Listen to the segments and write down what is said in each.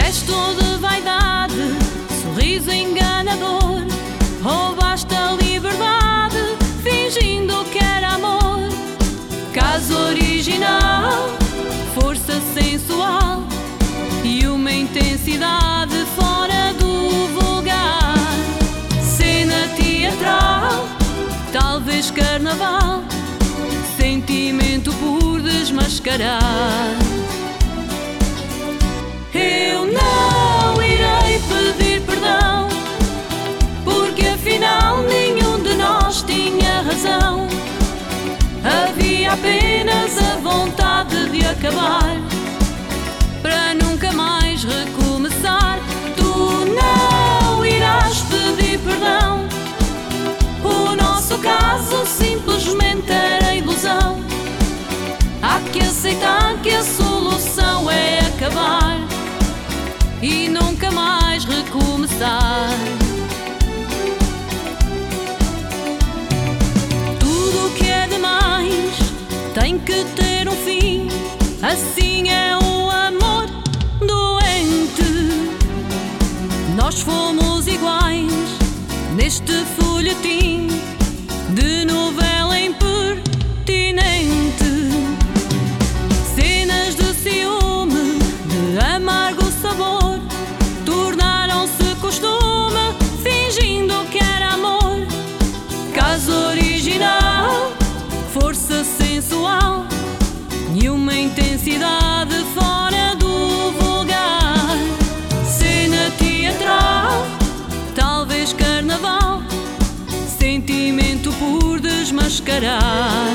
Gesto de vaidade, sorriso enganador, roubaste a liberdade, fingindo que era amor. Caso original, força sensual e uma intensidade fora do vulgar. Cena teatral, talvez carnaval, sentimento por desmascarar. Eu não irei pedir perdão, porque afinal nenhum de nós tinha razão. Havia apenas a vontade de acabar, para nunca mais recomeçar. Tu não irás pedir perdão, o nosso caso simplesmente era ilusão. Há que aceitar que a solução é acabar e nunca mais recomeçar. Tudo o que é demais tem que ter um fim, assim é o amor doente. Nós fomos iguais neste folhetim de novela impertinente. Cenas de ciúme, de amargo sabor, tornaram-se costume, fingindo que era amor. Caso original, força sensual e uma intensidade fora do vulgar. Cena teatral, talvez carnaval, sentimento por desmascarar.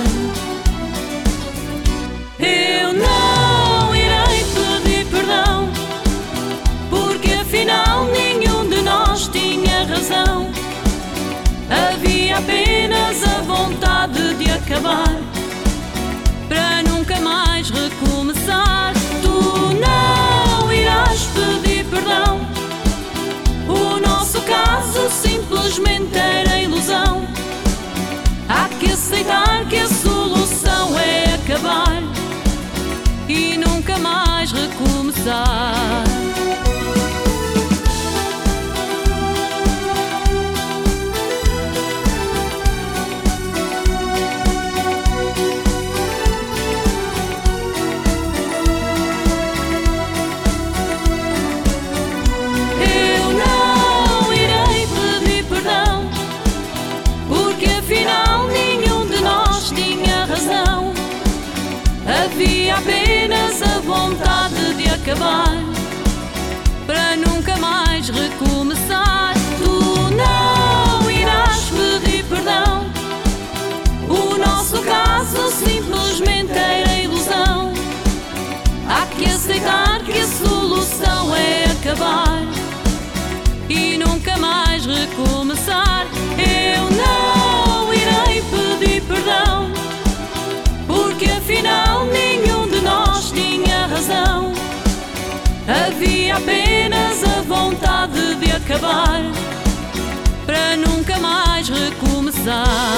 Eu não irei pedir perdão, porque afinal nenhum de nós tinha razão. Havia apenas a vontade de acabar, para nunca mais recomeçar. Tu não irás pedir perdão, o nosso caso simplesmente era ilusão. Há que aceitar que a solução é acabar e nunca mais recomeçar. Eu não irei pedir perdão, porque afinal nenhum de nós tinha razão. Havia apenas a vontade de acabar, para nunca mais recomeçar. Tu não irás pedir perdão, o nosso caso simplesmente era ilusão. Há que aceitar que a solução é acabar e nunca mais recomeçar. Eu não irei pedir perdão, porque afinal nenhum de nós tinha razão. Havia apenas a vontade de acabar, para nunca mais recomeçar.